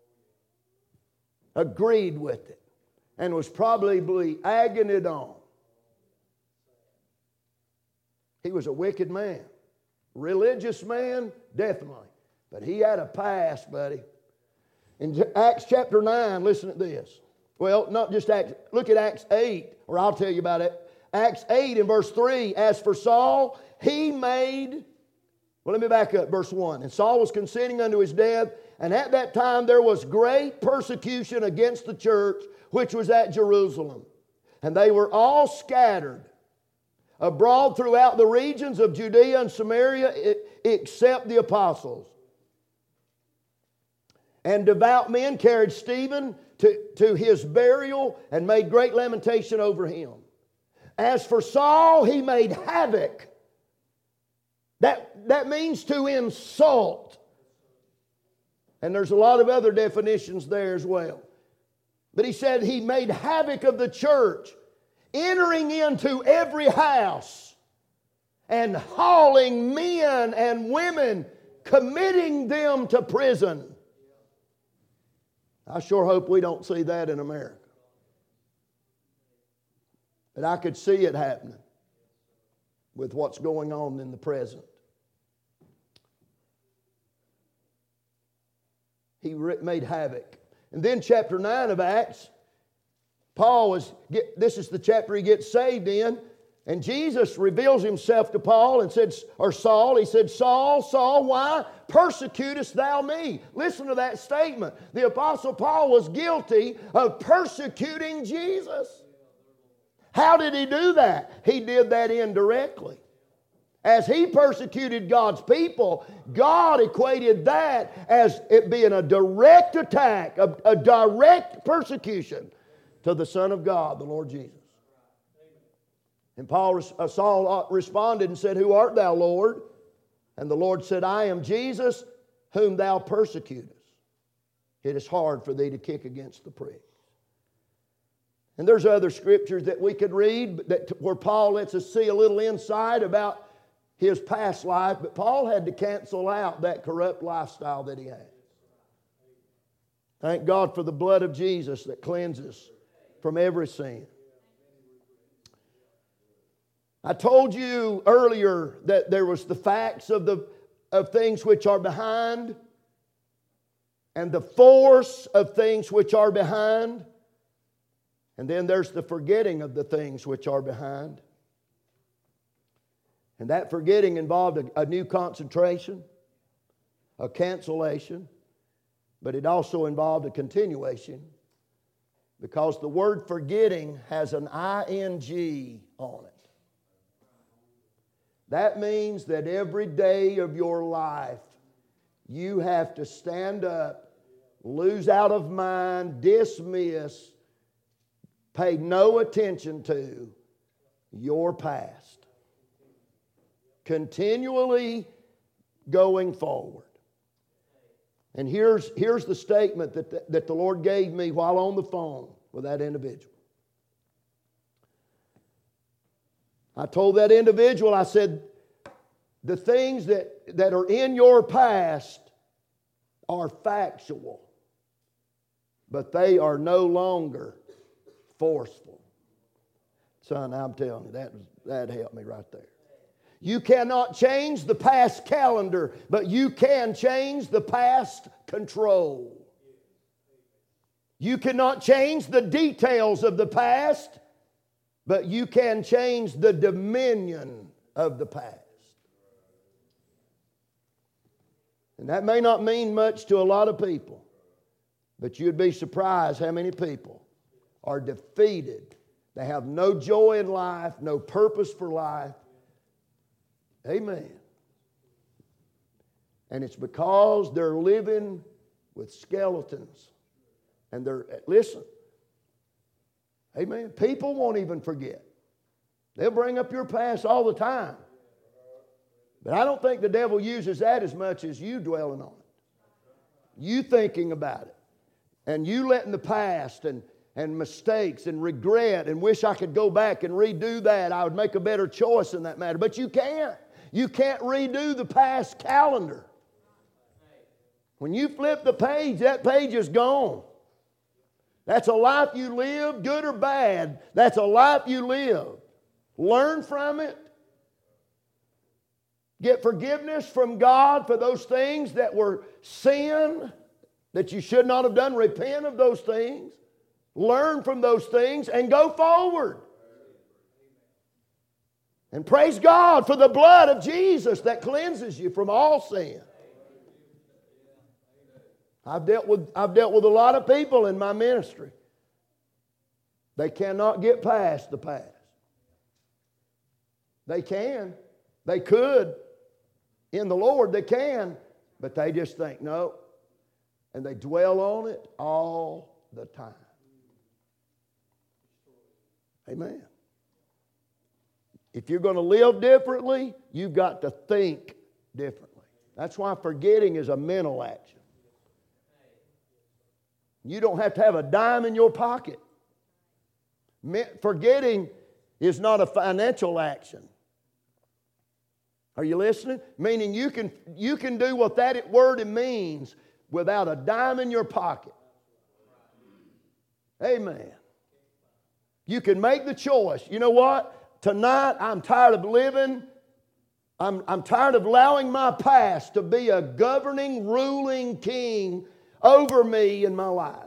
Agreed with it. And was probably egging it on. He was a wicked man. Religious man, definitely. But he had a past, buddy. In Acts chapter nine, listen to this. Well, not just Acts, look at Acts eight, or I'll tell you about it. Acts eight in verse three, as for Saul, he made, well, let me back up, verse one. And Saul was consenting unto his death, and at that time there was great persecution against the church, which was at Jerusalem. And they were all scattered abroad throughout the regions of Judea and Samaria, except the apostles. And devout men carried Stephen to, to his burial and made great lamentation over him. As for Saul, he made havoc. That, that means to insult. And there's a lot of other definitions there as well. But he said he made havoc of the church, entering into every house and hauling men and women, committing them to prison. I sure hope we don't see that in America. But I could see it happening with what's going on in the present. He made havoc. And then chapter nine of Acts, Paul is, this is the chapter he gets saved in. And Jesus reveals himself to Paul and said, or Saul, he said, Saul, Saul, why persecutest thou me? Listen to that statement. The Apostle Paul was guilty of persecuting Jesus. How did he do that? He did that indirectly. As he persecuted God's people, God equated that as it being a direct attack, a, a direct persecution to the Son of God, the Lord Jesus. And Paul, uh, Saul responded and said, who art thou, Lord? And the Lord said, I am Jesus whom thou persecutest. It is hard for thee to kick against the pricks. And there's other scriptures that we could read that, where Paul lets us see a little insight about his past life, but Paul had to cancel out that corrupt lifestyle that he had. Thank God for the blood of Jesus that cleanses from every sin. I told you earlier that there was the facts of the of things which are behind and the force of things which are behind. And then there's the forgetting of the things which are behind. And that forgetting involved a, a new concentration, a cancellation, but it also involved a continuation, because the word forgetting has an ing on it. That means that every day of your life you have to stand up, lose out of mind, dismiss, pay no attention to your past. Continually going forward. And here's, here's the statement that the, that the Lord gave me while on the phone with that individual. I told that individual, I said, the things that, that are in your past are factual, but they are no longer forceful. Son, I'm telling you, that, that helped me right there. You cannot change the past calendar, but you can change the past control. You cannot change the details of the past, but you can change the dominion of the past. And that may not mean much to a lot of people, but you'd be surprised how many people are defeated. They have no joy in life, no purpose for life. Amen. And it's because they're living with skeletons. And they're, listen, amen. People won't even forget. They'll bring up your past all the time. But I don't think the devil uses that as much as you dwelling on it. You thinking about it. And you letting the past and, and mistakes and regret and wish I could go back and redo that. I would make a better choice in that matter. But you can't. You can't redo the past calendar. When you flip the page, that page is gone. That's a life you live, good or bad. That's a life you live. Learn from it. Get forgiveness from God for those things that were sin that you should not have done. Repent of those things. Learn from those things and go forward. And praise God for the blood of Jesus that cleanses you from all sin. I've dealt with, I've dealt with a lot of people in my ministry. They cannot get past the past. They can. They could. In the Lord, they can. But they just think, no. And they dwell on it all the time. Amen. If you're going to live differently, you've got to think differently. That's why forgetting is a mental action. You don't have to have a dime in your pocket. Forgetting is not a financial action. Are you listening? Meaning you can, you can do what that word means without a dime in your pocket. Amen. You can make the choice. You know what? Tonight I'm tired of living. I'm, I'm tired of allowing my past to be a governing, ruling king over me in my life.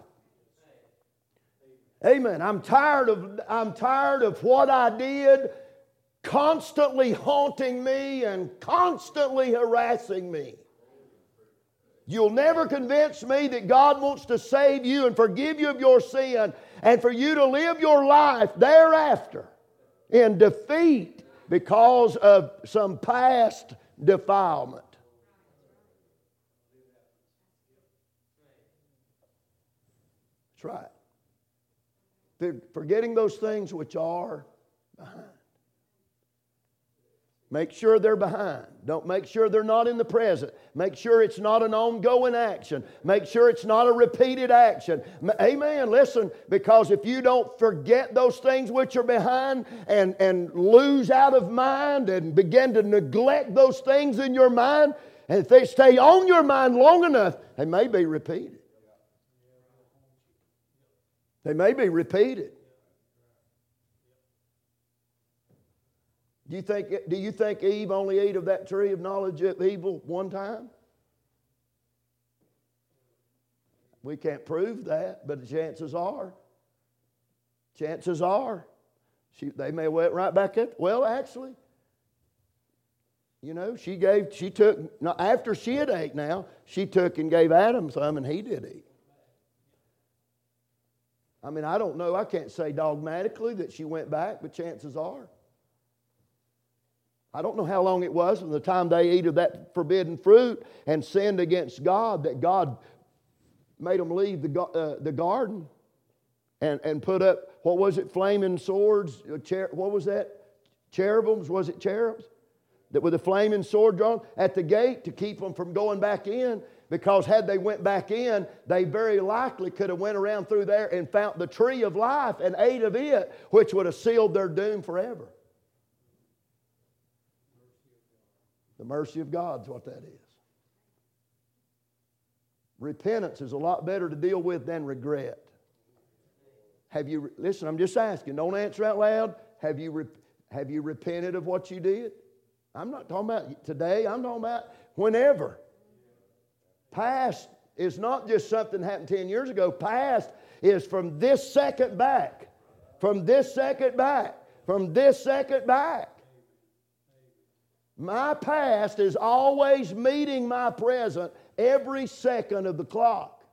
Amen. I'm tired of, I'm tired of what I did constantly haunting me and constantly harassing me. You'll never convince me that God wants to save you and forgive you of your sin and for you to live your life thereafter in defeat because of some past defilement. That's right. Forgetting those things which are behind. Make sure they're behind. Don't make sure they're not in the present. Make sure it's not an ongoing action. Make sure it's not a repeated action. Amen. Listen, because if you don't forget those things which are behind and, and lose out of mind and begin to neglect those things in your mind, and if they stay on your mind long enough, they may be repeated. They may be repeated. Do you think, do you think Eve only ate of that tree of knowledge of evil one time? We can't prove that, but the chances are. Chances are. She, they may have went right back at, well, actually, you know, she gave, she took, now after she had ate now, she took and gave Adam some and he did eat. I mean, I don't know, I can't say dogmatically that she went back, but chances are. I don't know how long it was from the time they ate of that forbidden fruit and sinned against God that God made them leave the, uh, the garden and, and put up, what was it, flaming swords? What was that? Cherubims? Was it cherubs? That with a flaming sword drawn at the gate to keep them from going back in. Because had they went back in, they very likely could have went around through there and found the tree of life and ate of it, which would have sealed their doom forever. The mercy of God's what that is. Repentance is a lot better to deal with than regret. Have you, listen, I'm just asking, don't answer out loud. Have you, have you repented of what you did? I'm not talking about today, I'm talking about whenever. Past is not just something that happened ten years ago. Past is from this second back. From this second back. From this second back. My past is always meeting my present every second of the clock.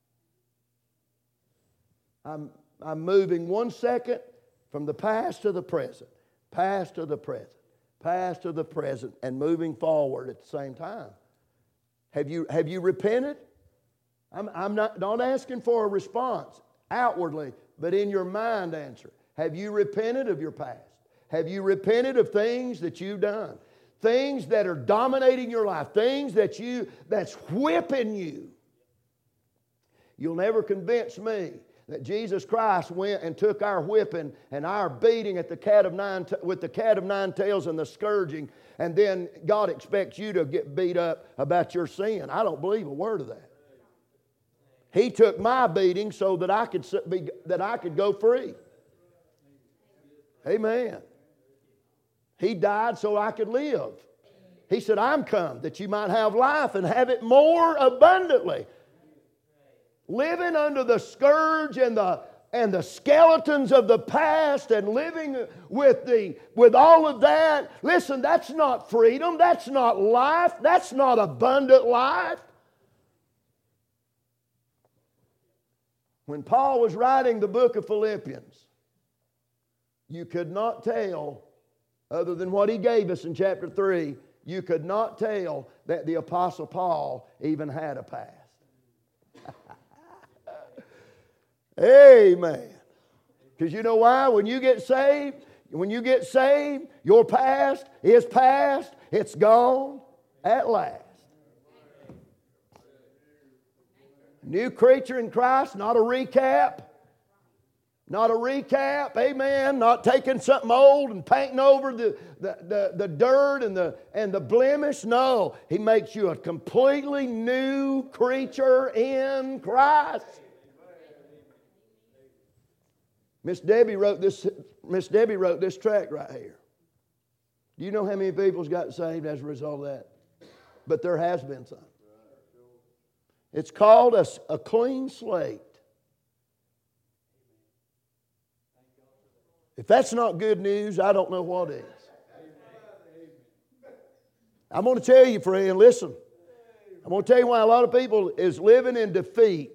I'm, I'm moving one second from the past to the present. Past to the present. Past to the present. And moving forward at the same time. Have you, have you repented? I'm, I'm not, not asking for a response outwardly, but in your mind answer. Have you repented of your past? Have you repented of things that you've done? Things that are dominating your life. Things that you, that's whipping you. You'll never convince me that Jesus Christ went and took our whipping and our beating at the cat of nine t- with the cat of nine tails and the scourging, and then God expects you to get beat up about your sin. I don't believe a word of that. He took my beating so that I could be, that I could go free. Amen. He died so I could live. He said, I'm come that you might have life and have it more abundantly. Living under the scourge and the and the skeletons of the past and living with the with all of that. Listen, that's not freedom. That's not life. That's not abundant life. When Paul was writing the book of Philippians, you could not tell, other than what he gave us in chapter three, you could not tell that the Apostle Paul even had a past. Amen. Because you know why? When you get saved, when you get saved, your past is past. It's gone at last. New creature in Christ, not a recap. Not a recap, amen. Not taking something old and painting over the, the, the, the dirt and the, and the blemish. No, He makes you a completely new creature in Christ. Miss Debbie wrote this. Miss Debbie wrote this tract right here. Do you know how many people's got saved as a result of that? But there has been some. It's called a, a clean slate. If that's not good news, I don't know what is. I'm going to tell you, friend, listen. I'm going to tell you why a lot of people is living in defeat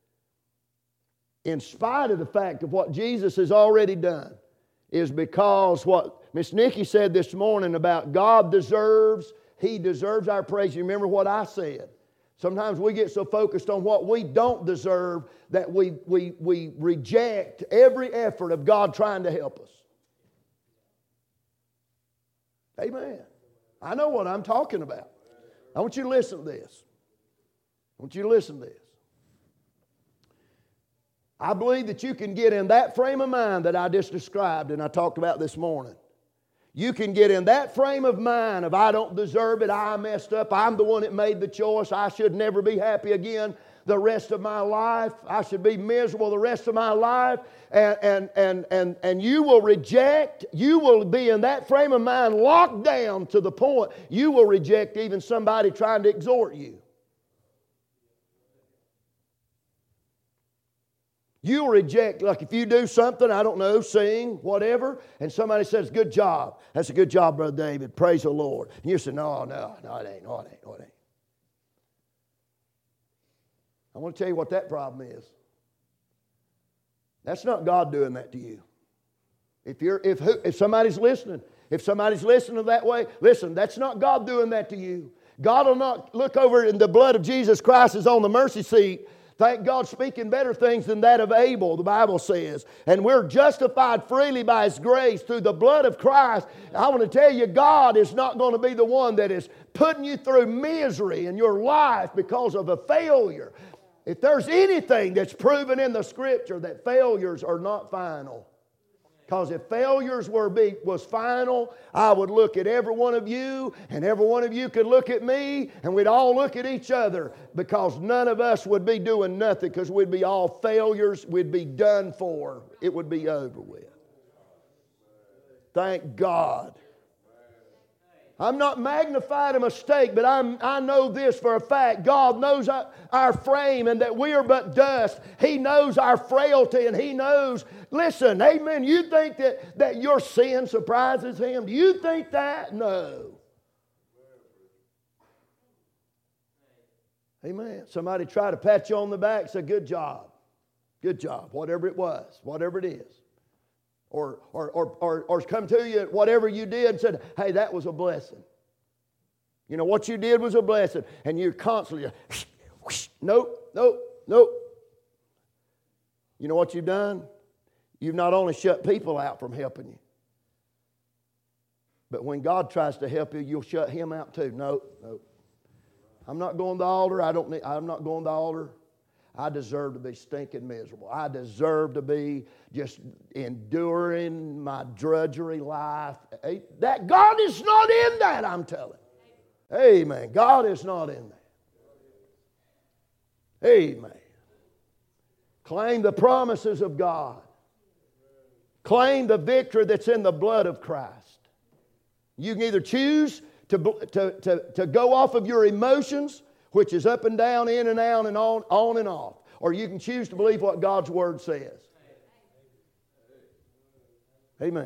in spite of the fact of what Jesus has already done, is because what Miss Nikki said this morning about God deserves, He deserves our praise. You remember what I said? Sometimes we get so focused on what we don't deserve that we, we, we reject every effort of God trying to help us. Amen. I know what I'm talking about. I want you to listen to this. I want you to listen to this. I believe that you can get in that frame of mind that I just described and I talked about this morning. You can get in that frame of mind of I don't deserve it, I messed up, I'm the one that made the choice, I should never be happy again the rest of my life, I should be miserable the rest of my life, and, and, and, and, and you will reject, you will be in that frame of mind locked down to the point you will reject even somebody trying to exhort you. You'll reject, like if you do something, I don't know, sing, whatever, and somebody says, good job. That's a good job, Brother David. Praise the Lord. And you say, no, no, no, it ain't, no, it ain't, no, it ain't. I want to tell you what that problem is. That's not God doing that to you. If you're, if, if somebody's listening, if somebody's listening that way, listen, that's not God doing that to you. God will not look over and the blood of Jesus Christ is on the mercy seat. Thank God, speaking better things than that of Abel, the Bible says. And we're justified freely by His grace through the blood of Christ. I want to tell you, God is not going to be the one that is putting you through misery in your life because of a failure. If there's anything that's proven in the Scripture that failures are not final, Because if failures were be, was final, I would look at every one of you, and every one of you could look at me, and we'd all look at each other, because none of us would be doing nothing, because we'd be all failures. We'd be done for. It would be over with. Thank God. I'm not magnifying a mistake, but I'm, I know this for a fact. God knows our, our frame and that we are but dust. He knows our frailty, and He knows. Listen, amen. You think that, that your sin surprises Him? Do you think that? No. Amen. Somebody try to pat you on the back, say, good job. Good job. Whatever it was, whatever it is. Or, or, or, or, or come to you, whatever you did, and said, hey, that was a blessing. You know, what you did was a blessing. And you're constantly, whoosh, whoosh, nope, nope, nope. You know what you've done? You've not only shut people out from helping you, but when God tries to help you, you'll shut Him out too. Nope, nope. I'm not going to the altar. I don't need, I'm not going to the altar. I deserve to be stinking miserable. I deserve to be just enduring my drudgery life. That God is not in that, I'm telling you. Amen. God is not in that. Amen. Claim the promises of God. Claim the victory that's in the blood of Christ. You can either choose to, to, to, to go off of your emotions, which is up and down, in and out, and on, on and off. Or you can choose to believe what God's Word says. Amen.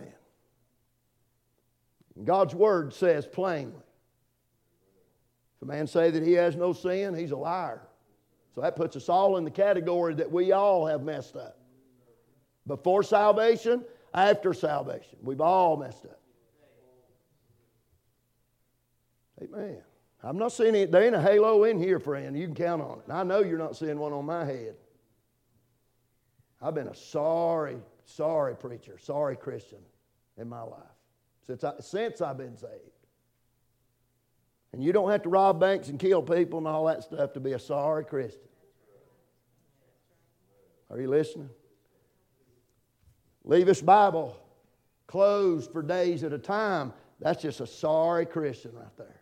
God's Word says plainly. If a man say that he has no sin, he's a liar. So that puts us all in the category that we all have messed up. Before salvation, after salvation. We've all messed up. Amen. I'm not seeing it. There ain't a halo in here, friend. You can count on it. And I know you're not seeing one on my head. I've been a sorry, sorry preacher, sorry Christian in my life since, I, since I've been saved. And you don't have to rob banks and kill people and all that stuff to be a sorry Christian. Are you listening? Leave this Bible closed for days at a time. That's just a sorry Christian right there.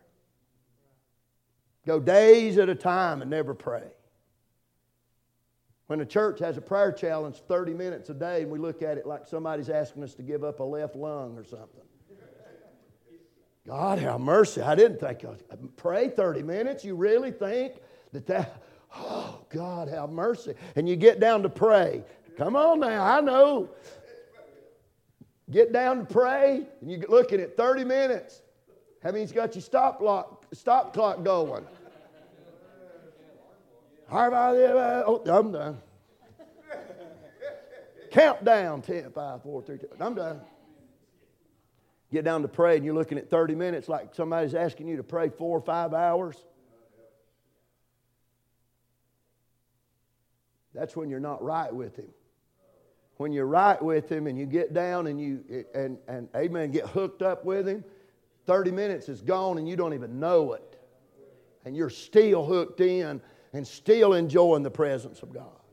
Go days at a time and never pray. When the church has a prayer challenge, thirty minutes a day, and we look at it like somebody's asking us to give up a left lung or something. God have mercy. I didn't think I'd pray thirty minutes. You really think that that, oh, God have mercy. And you get down to pray. Come on now, I know. Get down to pray, and you're looking at thirty minutes. That means you got your stop clock, stop clock going. Oh, I'm done. Countdown, ten, five, four, three, two. I'm done. Get down to pray, and you're looking at thirty minutes like somebody's asking you to pray four or five hours. That's when you're not right with Him. When you're right with Him and you get down and you and and amen, get hooked up with Him, thirty minutes is gone and you don't even know it. And you're still hooked in and still enjoying the presence of God.